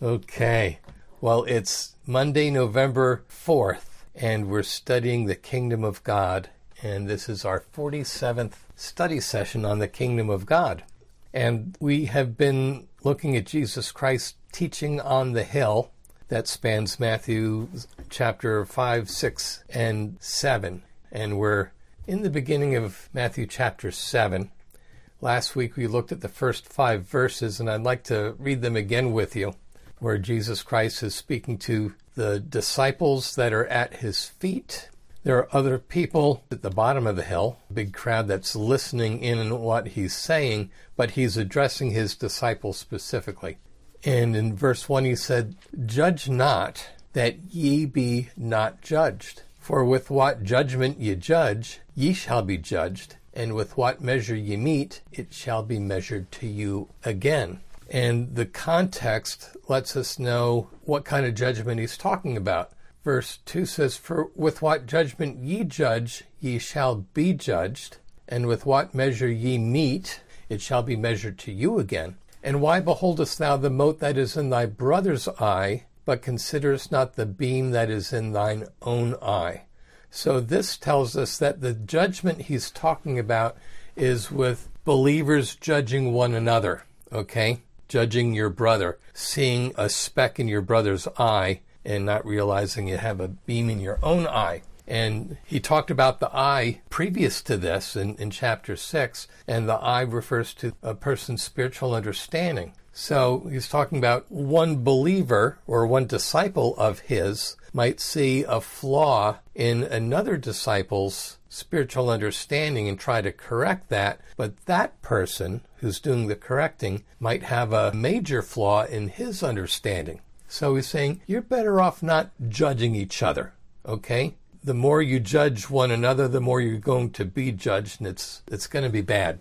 Okay. Well, it's Monday, November 4th, and we're studying the Kingdom of God. And this is our 47th study session on the Kingdom of God. And we have been looking at Jesus Christ's teaching on the hill that spans Matthew chapter 5, 6, and 7. And we're in the beginning of Matthew chapter 7. Last week we looked at the first 5 verses, and I'd like to read them again with you, where Jesus Christ is speaking to the disciples that are at his feet. There are other people at the bottom of the hill, a big crowd that's listening in on what he's saying, but he's addressing his disciples specifically. And in verse 1 he said, "Judge not, that ye be not judged. For with what judgment ye judge, ye shall be judged, and with what measure ye mete, it shall be measured to you again." And the context lets us know what kind of judgment he's talking about. Verse 2 says, "For with what judgment ye judge, ye shall be judged, and with what measure ye mete, it shall be measured to you again. And why beholdest thou the mote that is in thy brother's eye, but considerest not the beam that is in thine own eye?" So this tells us that the judgment he's talking about is with believers judging one another, okay? Judging your brother, seeing a speck in your brother's eye and not realizing you have a beam in your own eye. And he talked about the eye previous to this in chapter 6, and the eye refers to a person's spiritual understanding. So he's talking about one believer or one disciple of his might see a flaw in another disciple's spiritual understanding and try to correct that, but that person who's doing the correcting might have a major flaw in his understanding. So he's saying, you're better off not judging each other, okay? The more you judge one another, the more you're going to be judged, and it's going to be bad.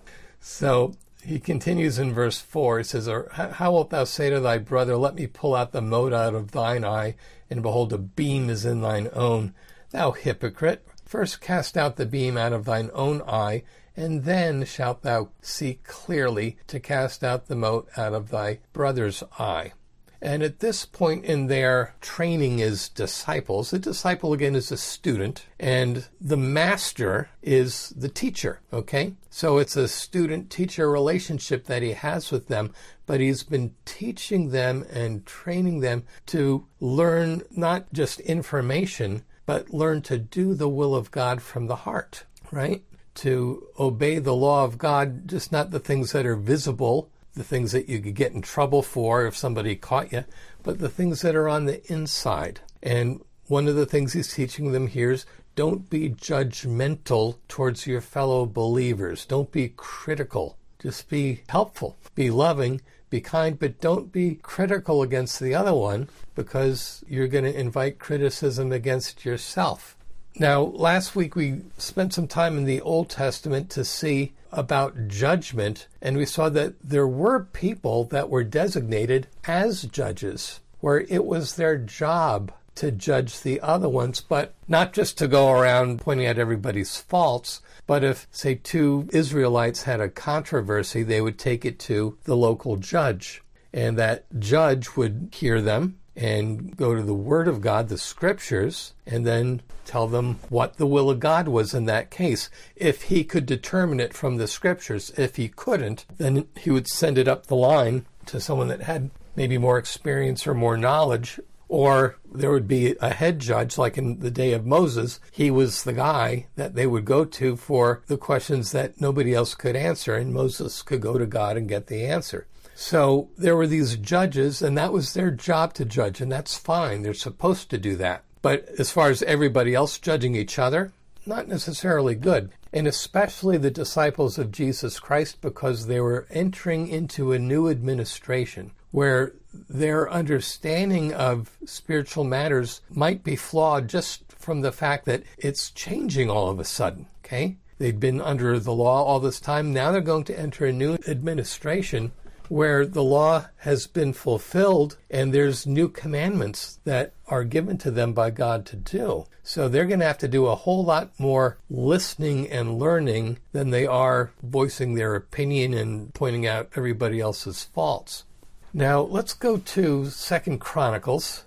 So he continues in verse 4. He says, "Or how wilt thou say to thy brother, let me pull out the mote out of thine eye, and behold, a beam is in thine own? Thou hypocrite, first cast out the beam out of thine own eye, and then shalt thou see clearly to cast out the mote out of thy brother's eye." And at this point in their training as disciples, the disciple again is a student, and the master is the teacher, okay? So it's a student-teacher relationship that he has with them, but he's been teaching them and training them to learn not just information, but learn to do the will of God from the heart, right? To obey the law of God, just not the things that are visible, the things that you could get in trouble for if somebody caught you, but the things that are on the inside. And one of the things he's teaching them here is don't be judgmental towards your fellow believers. Don't be critical. Just be helpful, be loving, be kind, but don't be critical against the other one because you're going to invite criticism against yourself. Now, last week we spent some time in the Old Testament to see about judgment, and we saw that there were people that were designated as judges, where it was their job to judge the other ones, but not just to go around pointing at everybody's faults, but if, say, 2 Israelites had a controversy, they would take it to the local judge, and that judge would hear them and go to the Word of God, the Scriptures, and then tell them what the will of God was in that case. If he could determine it from the Scriptures, if he couldn't, then he would send it up the line to someone that had maybe more experience or more knowledge, or there would be a head judge, like in the day of Moses. He was the guy that they would go to for the questions that nobody else could answer, and Moses could go to God and get the answer. So there were these judges, and that was their job to judge, and that's fine. They're supposed to do that. But as far as everybody else judging each other, not necessarily good. And especially the disciples of Jesus Christ, because they were entering into a new administration where their understanding of spiritual matters might be flawed just from the fact that it's changing all of a sudden, okay? They'd been under the law all this time. Now they're going to enter a new administration where the law has been fulfilled and there's new commandments that are given to them by God to do. So they're going to have to do a whole lot more listening and learning than they are voicing their opinion and pointing out everybody else's faults. Now let's go to 2 Chronicles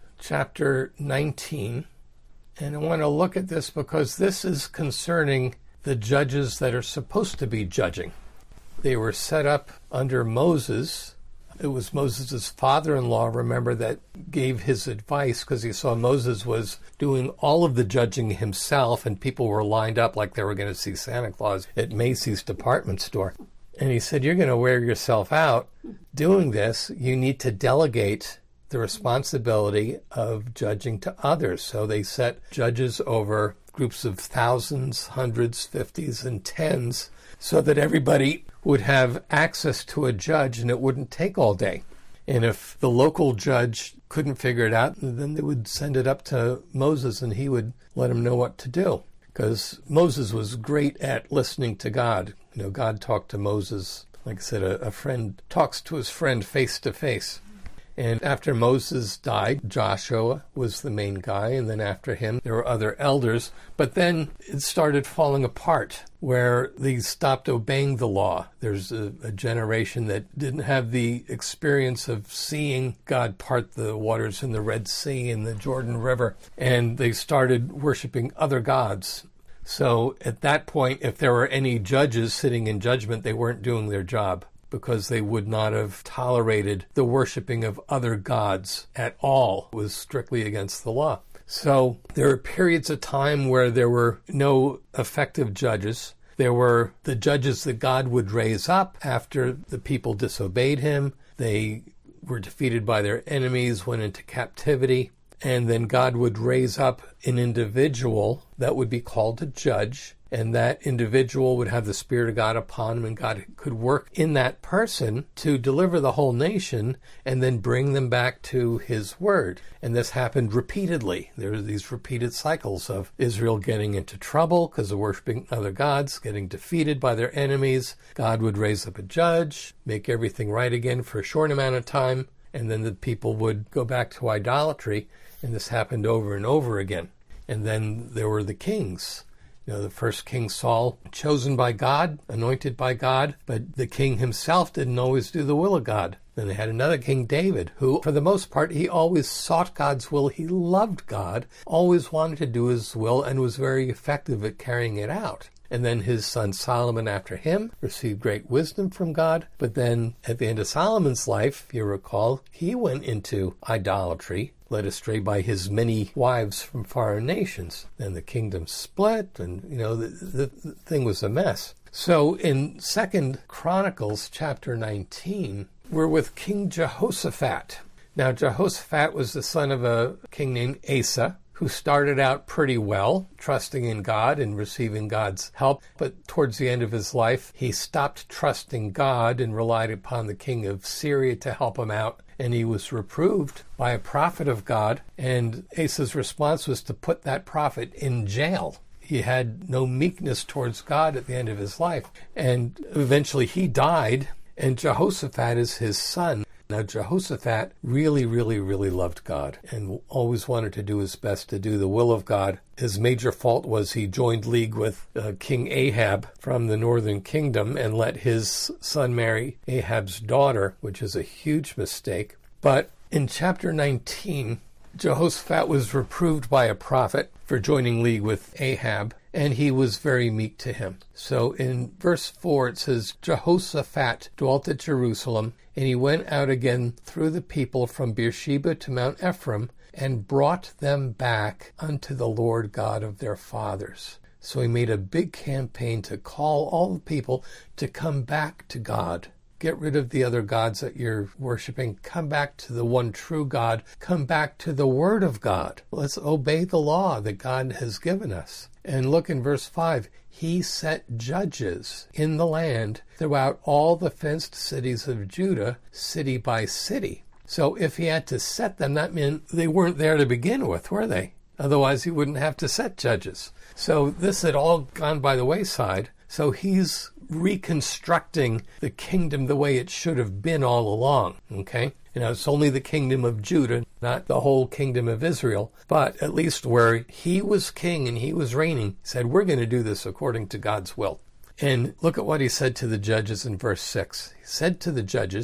chapter 19. And I want to look at this because this is concerning the judges that are supposed to be judging. They were set up under Moses. It was Moses' father-in-law, remember, that gave his advice because he saw Moses was doing all of the judging himself and people were lined up like they were going to see Santa Claus at Macy's department store. And he said, you're going to wear yourself out doing this. You need to delegate the responsibility of judging to others. So they set judges over groups of thousands, hundreds, fifties, and tens so that everybody would have access to a judge and it wouldn't take all day. And if the local judge couldn't figure it out, then they would send it up to Moses and he would let them know what to do. Because Moses was great at listening to God. You know, God talked to Moses, like I said, a friend talks to his friend face to face. And after Moses died, Joshua was the main guy, and then after him there were other elders. But then it started falling apart, where they stopped obeying the law. There's a generation that didn't have the experience of seeing God part the waters in the Red Sea and the Jordan River, and they started worshiping other gods. So at that point, if there were any judges sitting in judgment, they weren't doing their job, because they would not have tolerated the worshiping of other gods at all. It was strictly against the law. So there were periods of time where there were no effective judges. There were the judges that God would raise up after the people disobeyed him. They were defeated by their enemies, went into captivity, and then God would raise up an individual that would be called a judge. And that individual would have the Spirit of God upon him, and God could work in that person to deliver the whole nation and then bring them back to his word. And this happened repeatedly. There were these repeated cycles of Israel getting into trouble because of worshiping other gods, getting defeated by their enemies. God would raise up a judge, make everything right again for a short amount of time, and then the people would go back to idolatry. And this happened over and over again. And then there were the kings. You know, the first king Saul, chosen by God, anointed by God, but the king himself didn't always do the will of God. Then they had another king, David, who, for the most part, he always sought God's will. He loved God, always wanted to do his will, and was very effective at carrying it out. And then his son Solomon after him received great wisdom from God. But then at the end of Solomon's life, if you recall, he went into idolatry, led astray by his many wives from foreign nations. Then the kingdom split, and, you know, the thing was a mess. So in 2 Chronicles chapter 19, we're with King Jehoshaphat. Now, Jehoshaphat was the son of a king named Asa, who started out pretty well, trusting in God and receiving God's help. But towards the end of his life, he stopped trusting God and relied upon the king of Syria to help him out. And he was reproved by a prophet of God. And Asa's response was to put that prophet in jail. He had no meekness towards God at the end of his life. And eventually he died, and Jehoshaphat is his son. Now, Jehoshaphat really loved God and always wanted to do his best to do the will of God. His major fault was he joined league with King Ahab from the northern kingdom and let his son marry Ahab's daughter, which is a huge mistake. But in chapter 19, Jehoshaphat was reproved by a prophet for joining league with Ahab, and he was very meek to him. So in verse 4 it says, Jehoshaphat dwelt at Jerusalem, and he went out again through the people from Beersheba to Mount Ephraim, and brought them back unto the Lord God of their fathers. So he made a big campaign to call all the people to come back to God. Get rid of the other gods that you're worshiping. Come back to the one true God. Come back to the Word of God. Let's obey the law that God has given us. And look in verse 5. He set judges in the land throughout all the fenced cities of Judah, city by city. So if he had to set them, that meant they weren't there to begin with, were they? Otherwise, he wouldn't have to set judges. So this had all gone by the wayside. So he's reconstructing the kingdom the way it should have been all along, okay? You know, it's only the kingdom of Judah, not the whole kingdom of Israel. But at least where he was king and he was reigning, he said, we're going to do this according to God's will. And look at what he said to the judges in verse 6. He said to the judges,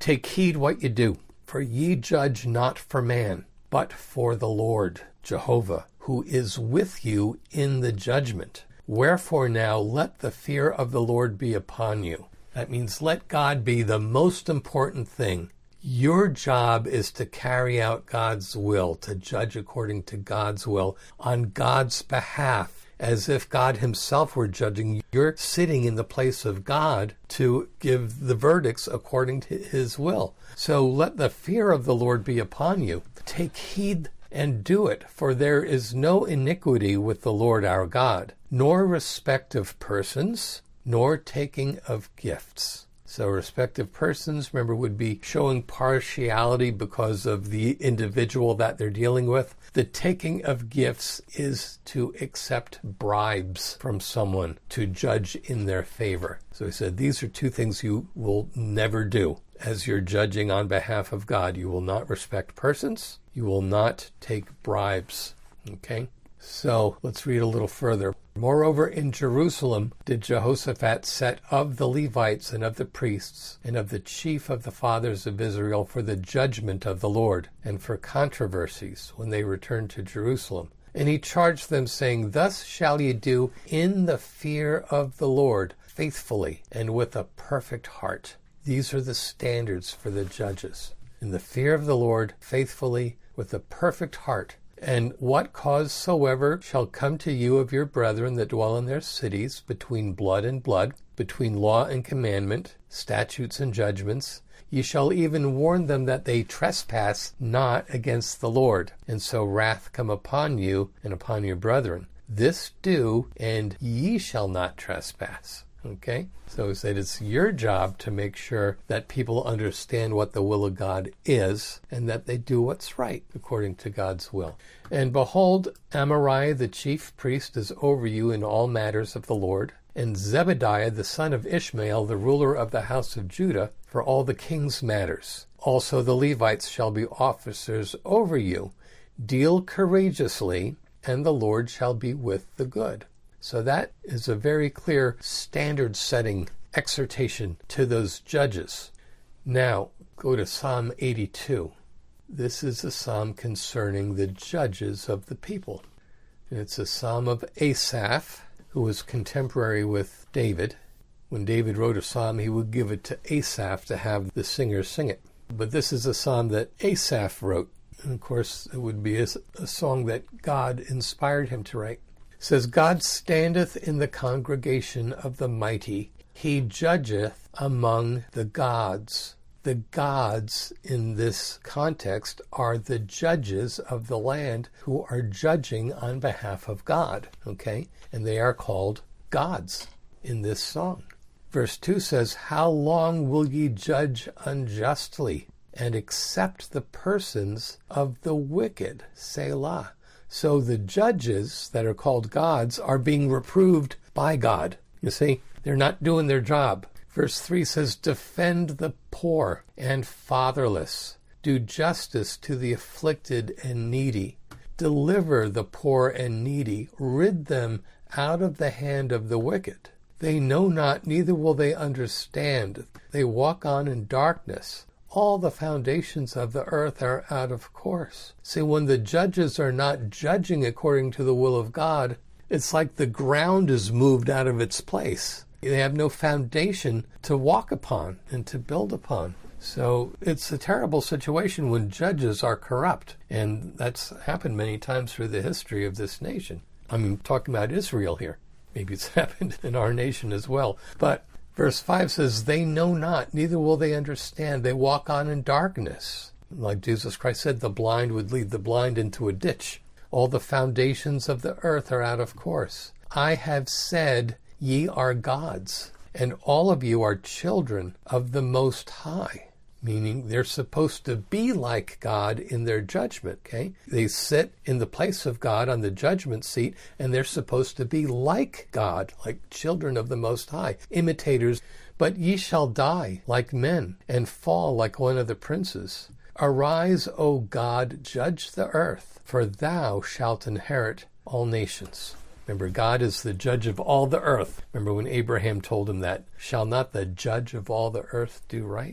Take heed what ye do, for ye judge not for man, but for the Lord Jehovah, who is with you in the judgment. Wherefore now let the fear of the Lord be upon you. That means let God be the most important thing. Your job is to carry out God's will, to judge according to God's will, on God's behalf. As if God himself were judging. You're sitting in the place of God to give the verdicts according to his will. So let the fear of the Lord be upon you. Take heed and do it, for there is no iniquity with the Lord our God, nor respect of persons, nor taking of gifts. So respect of persons, remember, would be showing partiality because of the individual that they're dealing with. The taking of gifts is to accept bribes from someone to judge in their favor. So he said, these are two things you will never do as you're judging on behalf of God. You will not respect persons. You will not take bribes. Okay? So let's read a little further. Moreover, in Jerusalem did Jehoshaphat set of the Levites and of the priests and of the chief of the fathers of Israel for the judgment of the Lord and for controversies when they returned to Jerusalem. And he charged them, saying, Thus shall ye do in the fear of the Lord, faithfully and with a perfect heart. These are the standards for the judges. In the fear of the Lord, faithfully, with a perfect heart. And what cause soever shall come to you of your brethren that dwell in their cities, between blood and blood, between law and commandment, statutes and judgments, ye shall even warn them that they trespass not against the Lord, and so wrath come upon you and upon your brethren. This do, and ye shall not trespass. Okay? So he said it's your job to make sure that people understand what the will of God is and that they do what's right according to God's will. And behold, Amariah the chief priest is over you in all matters of the Lord, and Zebediah the son of Ishmael, the ruler of the house of Judah, for all the king's matters. Also the Levites shall be officers over you. Deal courageously, and the Lord shall be with the good. So that is a very clear standard-setting exhortation to those judges. Now, go to Psalm 82. This is a psalm concerning the judges of the people. And it's a psalm of Asaph, who was contemporary with David. When David wrote a psalm, he would give it to Asaph to have the singers sing it. But this is a psalm that Asaph wrote. And of course, it would be a song that God inspired him to write. It says, God standeth in the congregation of the mighty. He judgeth among the gods. The gods in this context are the judges of the land who are judging on behalf of God. Okay? And they are called gods in this song. Verse 2 says, How long will ye judge unjustly and accept the persons of the wicked? Selah. So the judges that are called gods are being reproved by God. You see, they're not doing their job. Verse 3 says, Defend the poor and fatherless. Do justice to the afflicted and needy. Deliver the poor and needy. Rid them out of the hand of the wicked. They know not, neither will they understand. They walk on in darkness. All the foundations of the earth are out of course. See, when the judges are not judging according to the will of God, it's like the ground is moved out of its place. They have no foundation to walk upon and to build upon. So it's a terrible situation when judges are corrupt. And that's happened many times through the history of this nation. I'm talking about Israel here. Maybe it's happened in our nation as well. But Verse 5 says, They know not, neither will they understand. They walk on in darkness. Like Jesus Christ said, the blind would lead the blind into a ditch. All the foundations of the earth are out of course. I have said, Ye are gods, and all of you are children of the Most High. Meaning they're supposed to be like God in their judgment, okay? They sit in the place of God on the judgment seat, and they're supposed to be like God, like children of the Most High, imitators. But ye shall die like men, and fall like one of the princes. Arise, O God, judge the earth, for thou shalt inherit all nations. Remember, God is the judge of all the earth. Remember when Abraham told him that, Shall not the judge of all the earth do right?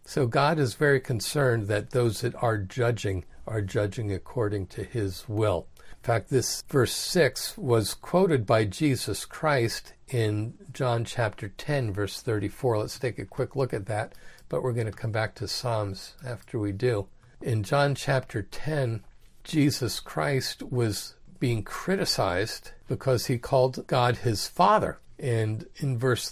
So God is very concerned that those that are judging according to his will. In fact, this verse 6 was quoted by Jesus Christ in John chapter 10, verse 34. Let's take a quick look at that, but we're going to come back to Psalms after we do. In John chapter 10, Jesus Christ was being criticized because he called God his Father. And in verse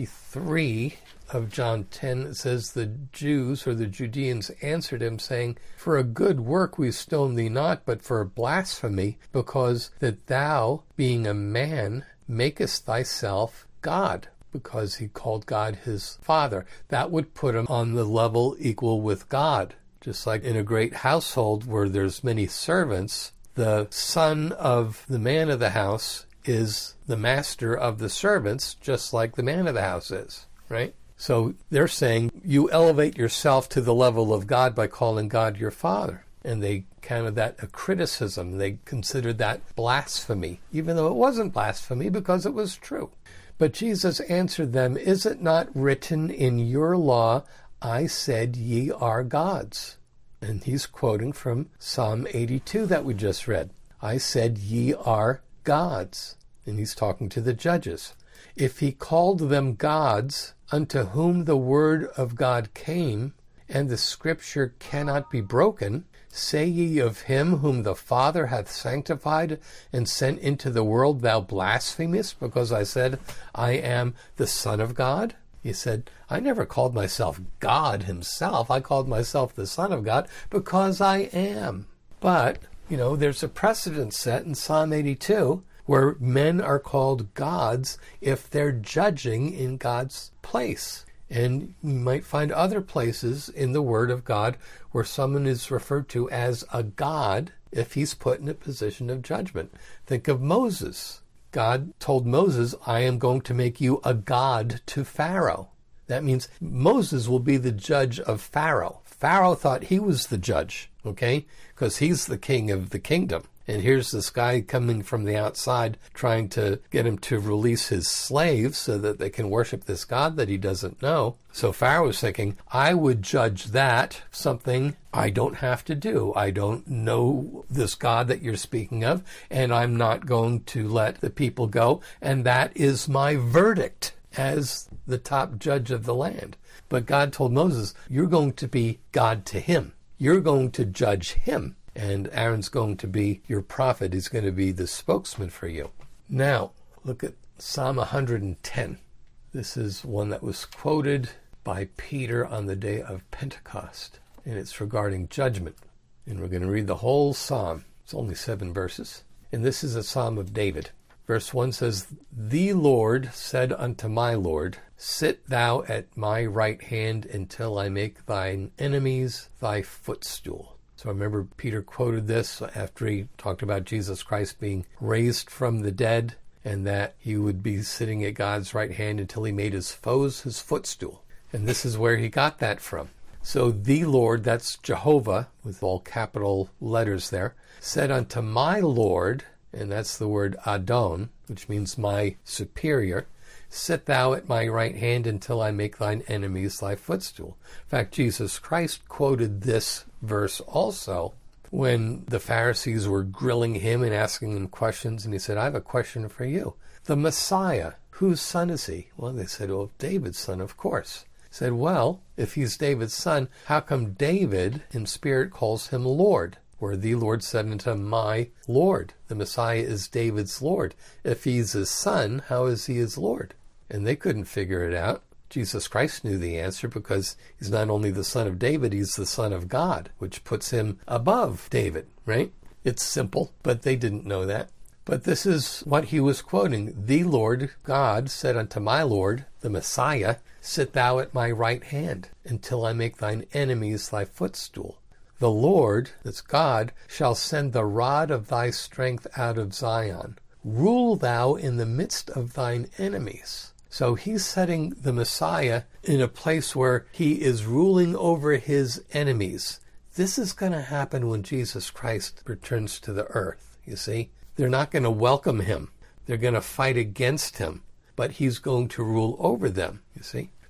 33 of John 10, it says, the Jews or the Judeans answered him, saying, for a good work we stone thee not, but for blasphemy, because that thou, being a man, makest thyself God. Because he called God his Father. That would put him on the level equal with God. Just like in a great household where there's many servants, the son of the man of the house is the master of the servants, just like the man of the house is, right? So they're saying you elevate yourself to the level of God by calling God your Father. And they counted that a criticism. They considered that blasphemy, even though it wasn't blasphemy because it was true. But Jesus answered them, is it not written in your law, I said ye are gods? And he's quoting from Psalm 82 that we just read. I said ye are gods. And he's talking to the judges. If he called them gods, unto whom the word of God came, and the scripture cannot be broken, say ye of him whom the Father hath sanctified and sent into the world, thou blasphemest, because I said, I am the Son of God? He said, I never called myself God himself. I called myself the Son of God because I am. But, there's a precedent set in Psalm 82 where men are called gods if they're judging in God's place. And you might find other places in the Word of God where someone is referred to as a god if he's put in a position of judgment. Think of Moses. God told Moses, I am going to make you a god to Pharaoh. That means Moses will be the judge of Pharaoh. Pharaoh thought he was the judge, okay? Because he's the king of the kingdom. And here's this guy coming from the outside trying to get him to release his slaves so that they can worship this God that he doesn't know. So Pharaoh was thinking, I would judge that something I don't have to do. I don't know this God that you're speaking of, and I'm not going to let the people go. And that is my verdict as the top judge of the land. But God told Moses, you're going to be God to him. You're going to judge him. And Aaron's going to be your prophet. He's going to be the spokesman for you. Now, look at Psalm 110. This is one that was quoted by Peter on the day of Pentecost. And it's regarding judgment. And we're going to read the whole psalm. It's only 7 verses. And this is a psalm of David. Verse 1 says, The Lord said unto my Lord, Sit thou at my right hand until I make thine enemies thy footstool. So remember, Peter quoted this after he talked about Jesus Christ being raised from the dead and that he would be sitting at God's right hand until he made his foes his footstool. And this is where he got that from. So the Lord, that's Jehovah, with all capital letters there, said unto my Lord, and that's the word Adon, which means my superior, sit thou at my right hand until I make thine enemies thy footstool. In fact, Jesus Christ quoted this verse also when the Pharisees were grilling him and asking him questions, and he said, I have a question for you. The Messiah, whose son is he? Well, they said, well, David's son, of course. He said, well, if he's David's son, how come David in spirit calls him Lord? Where the Lord said unto my Lord. The Messiah is David's Lord. If he's his son, how is he his Lord? And they couldn't figure it out. Jesus Christ knew the answer because he's not only the son of David, he's the son of God, which puts him above David, right? It's simple, but they didn't know that. But this is what he was quoting. The Lord God said unto my Lord, the Messiah, sit thou at my right hand until I make thine enemies thy footstool. The Lord, that's God, shall send the rod of thy strength out of Zion. Rule thou in the midst of thine enemies. So he's setting the Messiah in a place where he is ruling over his enemies. This is going to happen when Jesus Christ returns to the earth, you see. They're not going to welcome him. They're going to fight against him. But he's going to rule over them, you see.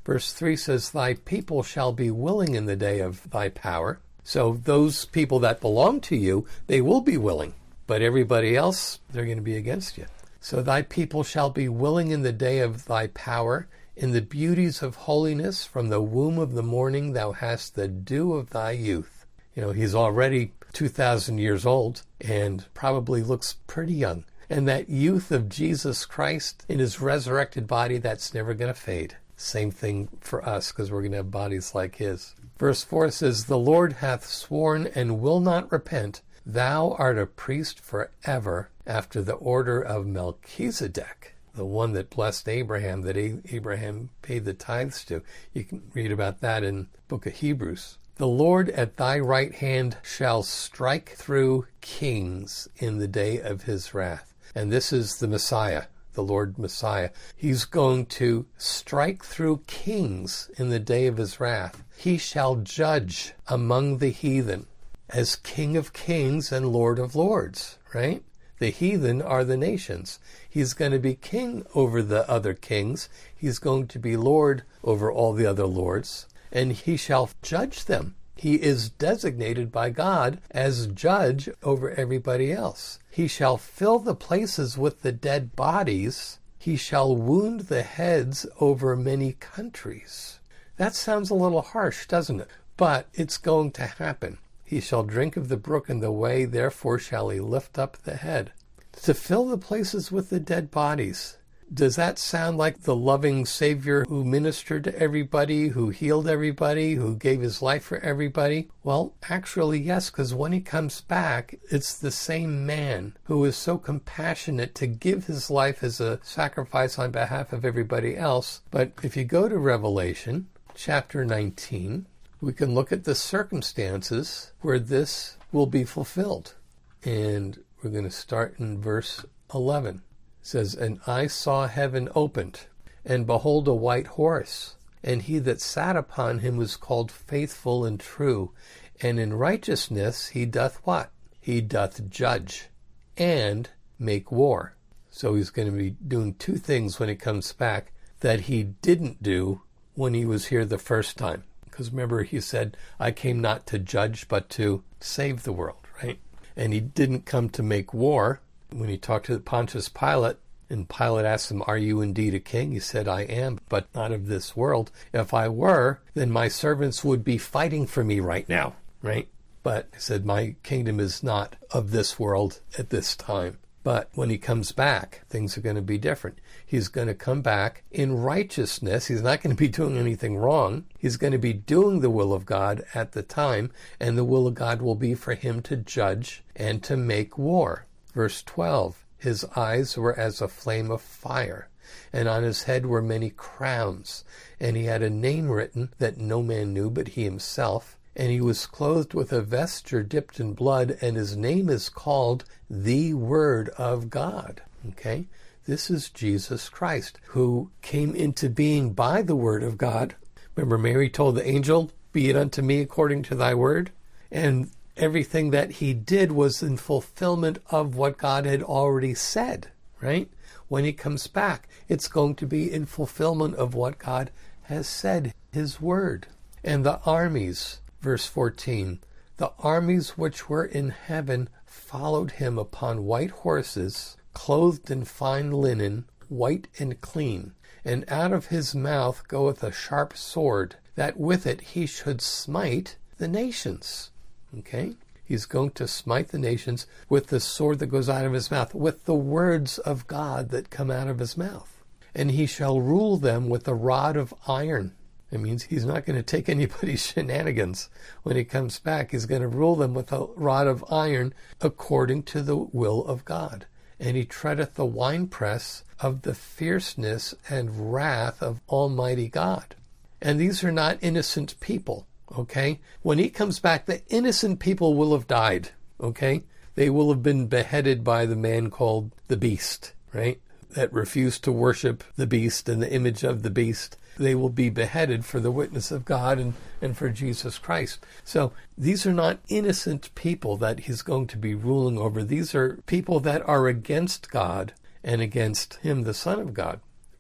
Verse 3 says, thy people shall be willing in the day of thy power. So those people that belong to you, they will be willing. But everybody else, they're going to be against you. So thy people shall be willing in the day of thy power. In the beauties of holiness, from the womb of the morning, thou hast the dew of thy youth. He's already 2,000 years old and probably looks pretty young. And that youth of Jesus Christ in his resurrected body, that's never going to fade. Same thing for us, because we're going to have bodies like his. Verse 4 says, the Lord hath sworn and will not repent. Thou art a priest forever after the order of Melchizedek, the one that blessed Abraham, that Abraham paid the tithes to. You can read about that in the book of Hebrews. The Lord at thy right hand shall strike through kings in the day of his wrath. And this is the Messiah, the Lord Messiah. He's going to strike through kings in the day of his wrath. He shall judge among the heathen as King of kings and Lord of lords, right? The heathen are the nations. He's going to be king over the other kings. He's going to be Lord over all the other lords, and he shall judge them. He is designated by God as judge over everybody else. He shall fill the places with the dead bodies. He shall wound the heads over many countries. That sounds a little harsh, doesn't it? But it's going to happen. He shall drink of the brook in the way, therefore shall he lift up the head. To fill the places with the dead bodies. Does that sound like the loving Savior who ministered to everybody, who healed everybody, who gave his life for everybody? Well, actually, yes, because when he comes back, it's the same man who is so compassionate to give his life as a sacrifice on behalf of everybody else. But if you go to Revelation chapter 19, we can look at the circumstances where this will be fulfilled. And we're going to start in verse 11. It says, and I saw heaven opened, and behold a white horse, and he that sat upon him was called Faithful and True, and in righteousness he doth what? He doth judge and make war. So he's going to be doing two things when he comes back that he didn't do when he was here the first time. Because remember, he said, I came not to judge, but to save the world, right? And he didn't come to make war. When he talked to Pontius Pilate, and Pilate asked him, are you indeed a king? He said, I am, but not of this world. If I were, then my servants would be fighting for me right now, right? But he said, my kingdom is not of this world at this time. But when he comes back, things are going to be different. He's going to come back in righteousness. He's not going to be doing anything wrong. He's going to be doing the will of God at the time, and the will of God will be for him to judge and to make war. Verse 12, his eyes were as a flame of fire, and on his head were many crowns, and he had a name written that no man knew but he himself, and he was clothed with a vesture dipped in blood, and his name is called the Word of God. Okay? This is Jesus Christ, who came into being by the Word of God. Remember, Mary told the angel, be it unto me according to thy word, and everything that he did was in fulfillment of what God had already said, right? When he comes back, it's going to be in fulfillment of what God has said, his word. And the armies, verse 14, the armies which were in heaven followed him upon white horses, clothed in fine linen, white and clean. And out of his mouth goeth a sharp sword, that with it he should smite the nations. Okay? He's going to smite the nations with the sword that goes out of his mouth, with the words of God that come out of his mouth. And he shall rule them with a rod of iron. It means he's not going to take anybody's shenanigans. When he comes back, he's going to rule them with a rod of iron according to the will of God. And he treadeth the winepress of the fierceness and wrath of Almighty God. And these are not innocent people. Okay? When he comes back, the innocent people will have died. Okay? They will have been beheaded by the man called the beast, right? That refused to worship the beast and the image of the beast. They will be beheaded for the witness of God and for Jesus Christ. So these are not innocent people that he's going to be ruling over. These are people that are against God and against him, the Son of God.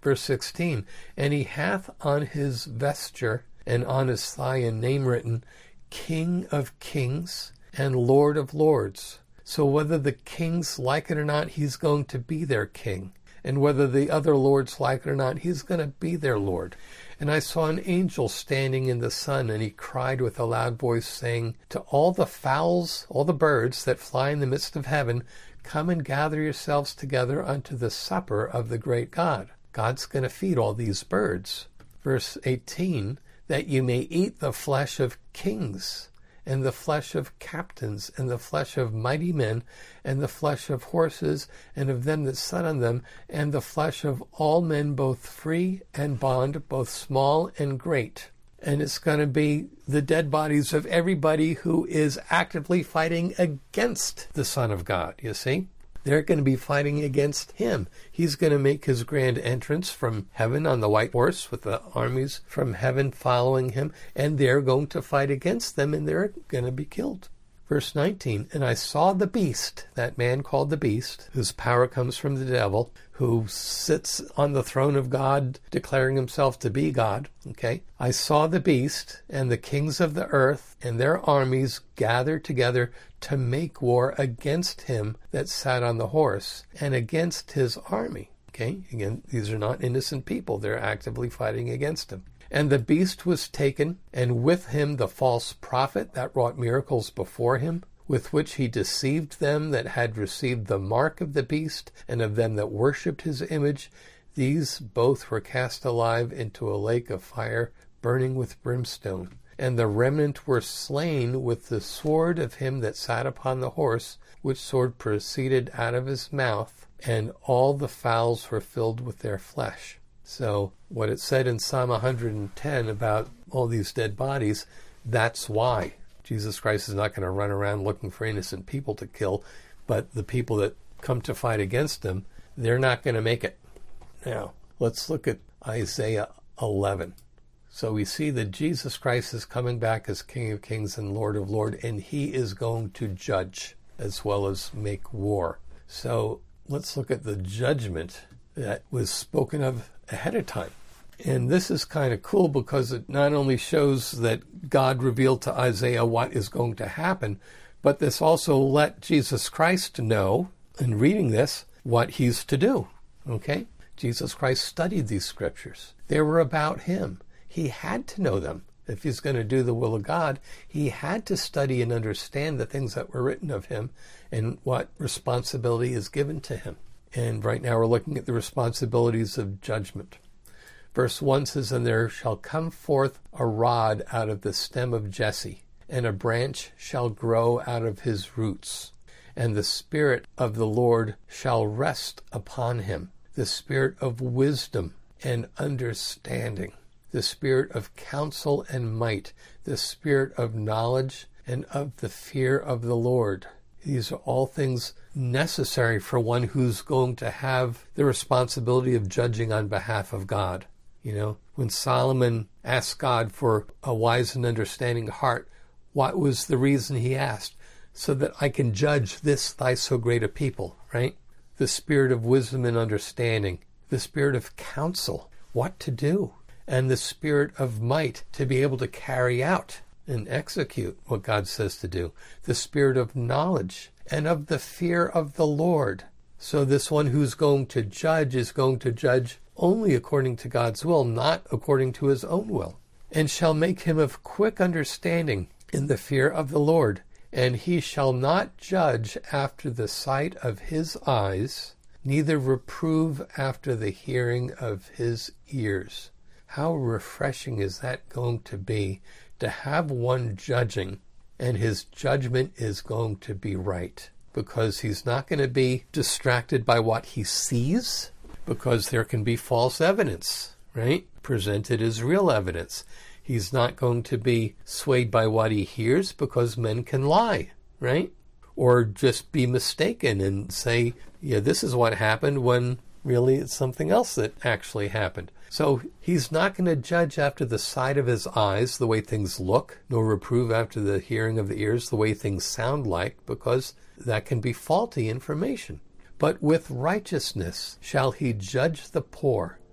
Verse 16, and he hath on his vesture and on his thigh a name written, King of Kings and Lord of Lords. So whether the kings like it or not, he's going to be their king. And whether the other lords like it or not, he's going to be their Lord. And I saw an angel standing in the sun, and he cried with a loud voice, saying, to all the fowls, all the birds that fly in the midst of heaven, come and gather yourselves together unto the supper of the great God. God's going to feed all these birds. Verse 18, that you may eat the flesh of kings, and the flesh of captains, and the flesh of mighty men, and the flesh of horses, and of them that sat on them, and the flesh of all men, both free and bond, both small and great. And it's going to be the dead bodies of everybody who is actively fighting against the Son of God, you see? They're going to be fighting against him. He's going to make his grand entrance from heaven on the white horse with the armies from heaven following him, and they're going to fight against them, and they're going to be killed. Verse 19, and I saw the beast, that man called the beast, whose power comes from the devil, who sits on the throne of God, declaring himself to be God. Okay, I saw the beast and the kings of the earth and their armies gathered together to make war against him that sat on the horse and against his army. Okay, again, these are not innocent people. They're actively fighting against him. And the beast was taken, and with him the false prophet that wrought miracles before him, with which he deceived them that had received the mark of the beast, and of them that worshipped his image. These both were cast alive into a lake of fire, burning with brimstone. And the remnant were slain with the sword of him that sat upon the horse, which sword proceeded out of his mouth, and all the fowls were filled with their flesh. So what it said in Psalm 110 about all these dead bodies, that's why Jesus Christ is not going to run around looking for innocent people to kill, but the people that come to fight against him, they're not going to make it. Now, let's look at Isaiah 11. So we see that Jesus Christ is coming back as King of Kings and Lord of Lords, and he is going to judge as well as make war. So let's look at the judgment that was spoken of ahead of time. And this is kind of cool because it not only shows that God revealed to Isaiah what is going to happen, but this also let Jesus Christ know, in reading this, what he's to do. Okay? Jesus Christ studied these scriptures. They were about him. He had to know them. If he's going to do the will of God, he had to study and understand the things that were written of him and what responsibility is given to him. And right now we're looking at the responsibilities of judgment. Verse 1 says, and there shall come forth a rod out of the stem of Jesse, and a branch shall grow out of his roots. And the Spirit of the Lord shall rest upon him, the Spirit of wisdom and understanding, the Spirit of counsel and might, the Spirit of knowledge and of the fear of the Lord. These are all things necessary for one who's going to have the responsibility of judging on behalf of God. You know, when Solomon asked God for a wise and understanding heart, what was the reason he asked? So that I can judge this thy so great a people, right? The spirit of wisdom and understanding, the spirit of counsel, what to do, and the spirit of might to be able to carry out and execute what God says to do, the spirit of knowledge and of the fear of the Lord. So this one who's going to judge is going to judge only according to God's will, not according to his own will. And shall make him of quick understanding in the fear of the Lord. And he shall not judge after the sight of his eyes, neither reprove after the hearing of his ears. How refreshing is that going to be, to have one judging, and his judgment is going to be right, because he's not going to be distracted by what he sees, because there can be false evidence, right? Presented as real evidence. He's not going to be swayed by what he hears, because men can lie, right? Or just be mistaken and say, yeah, this is what happened, when really it's something else that actually happened. So he's not going to judge after the sight of his eyes, the way things look, nor reprove after the hearing of the ears, the way things sound like, because that can be faulty information. But with righteousness shall he judge the poor,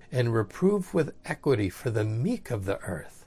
and reprove with equity for the meek of the earth.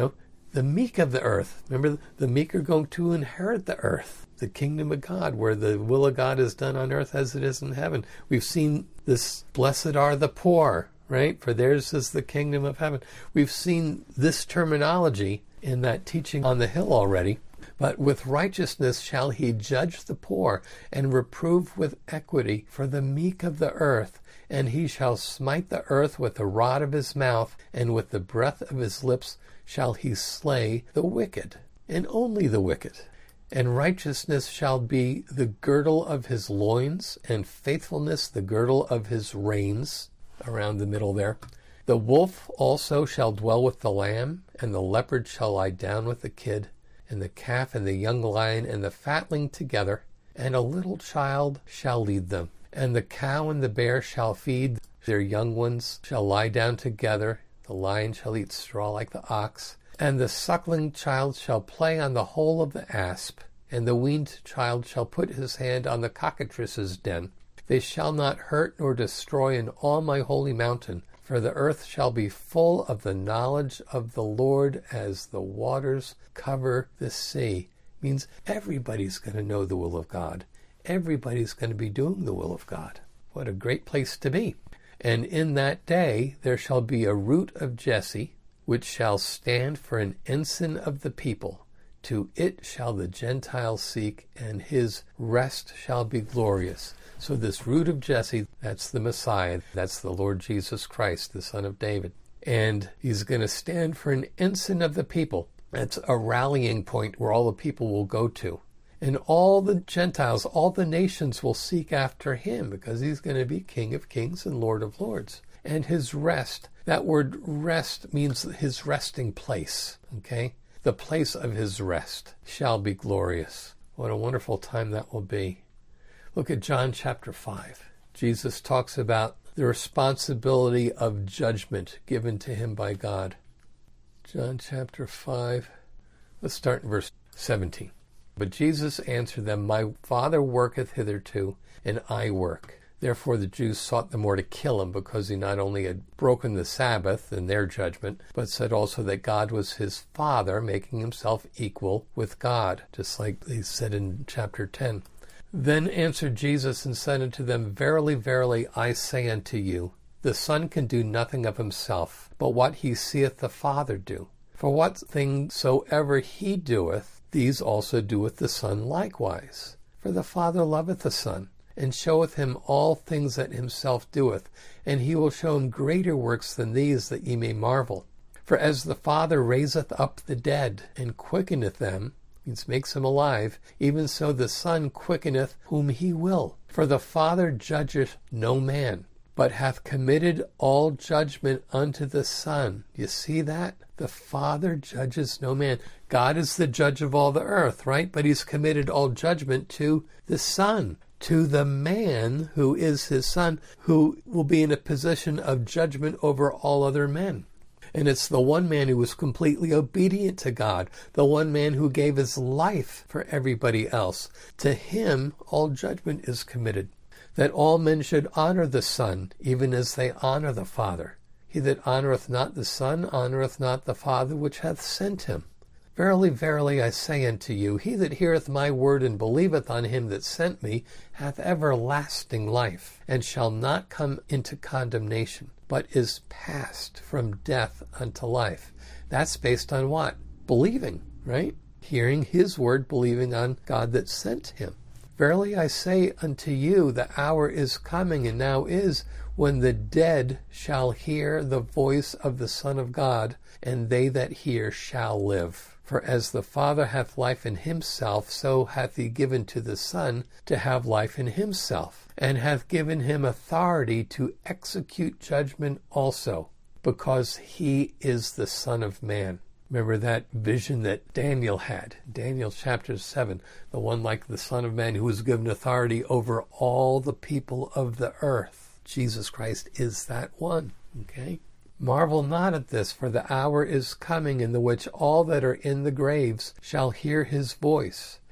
The meek of the earth. Remember, the meek are going to inherit the earth, the kingdom of God, where the will of God is done on earth as it is in heaven. We've seen this, blessed are the poor, right? For theirs is the kingdom of heaven. We've seen this terminology in that teaching on the hill already. But with righteousness shall he judge the poor, and reprove with equity for the meek of the earth. And he shall smite the earth with the rod of his mouth, and with the breath of his lips shall he slay the wicked, and only the wicked. And righteousness shall be the girdle of his loins, and faithfulness the girdle of his reins, around the middle there. The wolf also shall dwell with the lamb, and the leopard shall lie down with the kid, and the calf and the young lion and the fatling together, and a little child shall lead them. And the cow and the bear shall feed, their young ones shall lie down together, the lion shall eat straw like the ox, and the suckling child shall play on the hole of the asp, and the weaned child shall put his hand on the cockatrice's den. They shall not hurt nor destroy in all my holy mountain, for the earth shall be full of the knowledge of the Lord as the waters cover the sea. Means everybody's going to know the will of God. Everybody's going to be doing the will of God. What a great place to be. And in that day there shall be a root of Jesse, which shall stand for an ensign of the people. To it shall the Gentiles seek, and his rest shall be glorious. So this root of Jesse, that's the Messiah. That's the Lord Jesus Christ, the Son of David. And he's going to stand for an ensign of the people. That's a rallying point where all the people will go to. And all the Gentiles, all the nations will seek after him, because he's going to be King of Kings and Lord of Lords. And his rest, that word rest means his resting place, okay? The place of his rest shall be glorious. What a wonderful time that will be. Look at John chapter 5. Jesus talks about the responsibility of judgment given to him by God. John chapter 5. Let's start in verse 17. But Jesus answered them, My Father worketh hitherto, and I work. Therefore the Jews sought the more to kill him, because he not only had broken the Sabbath in their judgment, but said also that God was his Father, making himself equal with God, just like they said in chapter 10. Then answered Jesus and said unto them, Verily, verily, I say unto you, the Son can do nothing of himself, but what he seeth the Father do. For what thing soever he doeth, these also doeth the Son likewise. For the Father loveth the Son, and showeth him all things that himself doeth, and he will show him greater works than these, that ye may marvel. For as the Father raiseth up the dead, and quickeneth them, means makes them alive, even so the Son quickeneth whom he will. For the Father judgeth no man, but hath committed all judgment unto the Son. You see that? The Father judges no man. God is the judge of all the earth, right? But he's committed all judgment to the Son, to the man who is his Son, who will be in a position of judgment over all other men. And it's the one man who was completely obedient to God, the one man who gave his life for everybody else. To him all judgment is committed, that all men should honor the Son, even as they honor the Father. He that honoreth not the Son honoreth not the Father which hath sent him. Verily, verily, I say unto you, he that heareth my word and believeth on him that sent me hath everlasting life, and shall not come into condemnation, but is passed from death unto life. That's based on what? Believing, right? Hearing his word, believing on God that sent him. Verily I say unto you, the hour is coming, and now is, when the dead shall hear the voice of the Son of God, and they that hear shall live. For as the Father hath life in himself, so hath he given to the Son to have life in himself, and hath given him authority to execute judgment also, because he is the Son of Man. Remember that vision that Daniel had, Daniel chapter 7, the one like the Son of Man who was given authority over all the people of the earth. Jesus Christ is that one, okay? Marvel not at this, for the hour is coming in the which all that are in the graves shall hear his voice,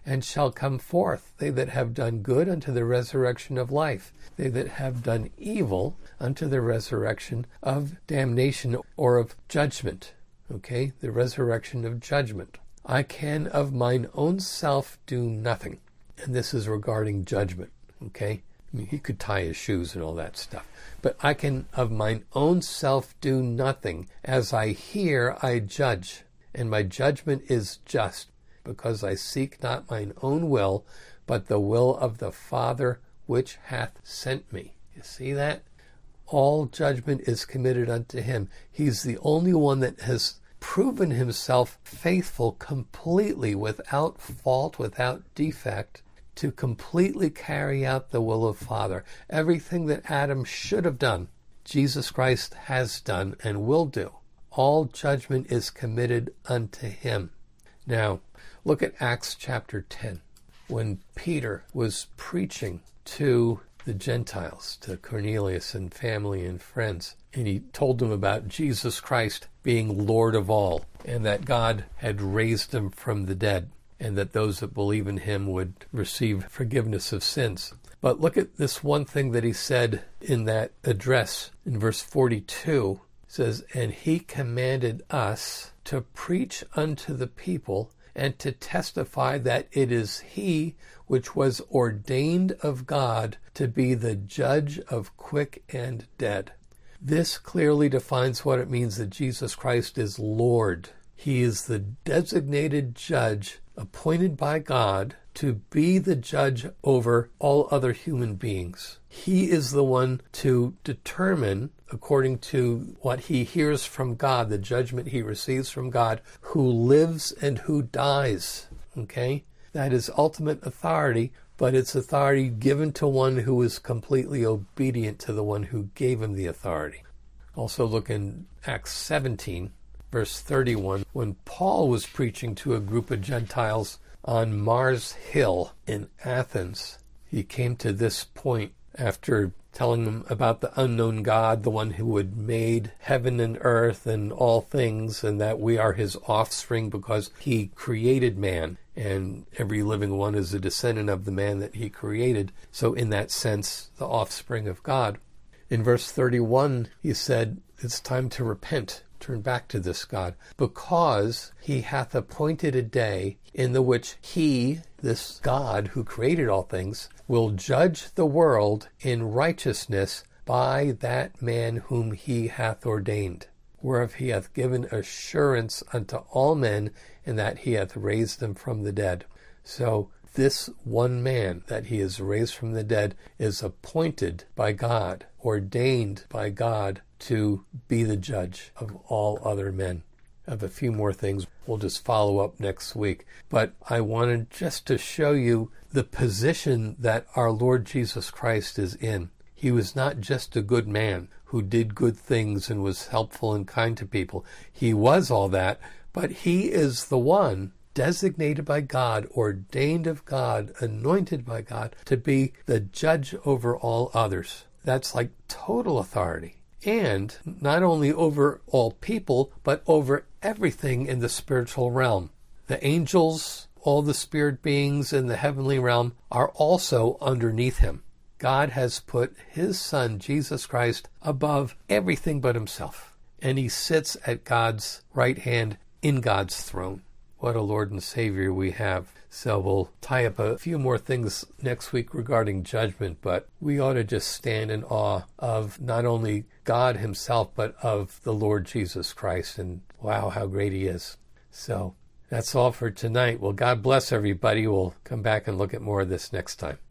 and shall come forth, they that have done good unto the resurrection of life, they that have done evil unto the resurrection of damnation or of judgment. Okay, the resurrection of judgment. I can of mine own self do nothing. And this is regarding judgment. Okay, I mean, he could tie his shoes and all that stuff. But I can of mine own self do nothing. As I hear, I judge. And my judgment is just, because I seek not mine own will, but the will of the Father which hath sent me. You see that? All judgment is committed unto him. He's the only one that has proven himself faithful completely, without fault, without defect, to completely carry out the will of Father. Everything that Adam should have done, Jesus Christ has done and will do. All judgment is committed unto him. Now, look at Acts chapter 10. When Peter was preaching to the Gentiles, to Cornelius and family and friends, and he told them about Jesus Christ being Lord of all, and that God had raised him from the dead, and that those that believe in him would receive forgiveness of sins. But look at this one thing that he said in that address. In verse 42, it says, and he commanded us to preach unto the people and to testify that it is he which was ordained of God to be the judge of quick and dead. This clearly defines what it means that Jesus Christ is Lord. He is the designated judge appointed by God to be the judge over all other human beings. He is the one to determine, according to what he hears from God, the judgment he receives from God, who lives and who dies. Okay? That is ultimate authority, but it's authority given to one who is completely obedient to the one who gave him the authority. Also look in Acts 17, verse 31, when Paul was preaching to a group of Gentiles on Mars Hill in Athens. He came to this point after telling them about the unknown God, the one who had made heaven and earth and all things, and that we are his offspring because he created man, and every living one is a descendant of the man that he created. So in that sense, the offspring of God. In verse 31, he said, it's time to repent. Turn back to this God, because he hath appointed a day in the which he, this God who created all things, will judge the world in righteousness by that man whom he hath ordained, whereof he hath given assurance unto all men, in that he hath raised them from the dead. So this one man that he has raised from the dead is appointed by God, ordained by God, to be the judge of all other men. I have a few more things we'll just follow up next week. But I wanted just to show you the position that our Lord Jesus Christ is in. He was not just a good man who did good things and was helpful and kind to people. He was all that, but he is the one designated by God, ordained of God, anointed by God to be the judge over all others. That's like total authority. And not only over all people, but over everything in the spiritual realm. The angels, all the spirit beings in the heavenly realm are also underneath him. God has put his Son, Jesus Christ, above everything but himself. And he sits at God's right hand in God's throne. What a Lord and Savior we have. So we'll tie up a few more things next week regarding judgment, but we ought to just stand in awe of not only God himself, but of the Lord Jesus Christ. And wow, how great he is. So that's all for tonight. Well, God bless everybody. We'll come back and look at more of this next time.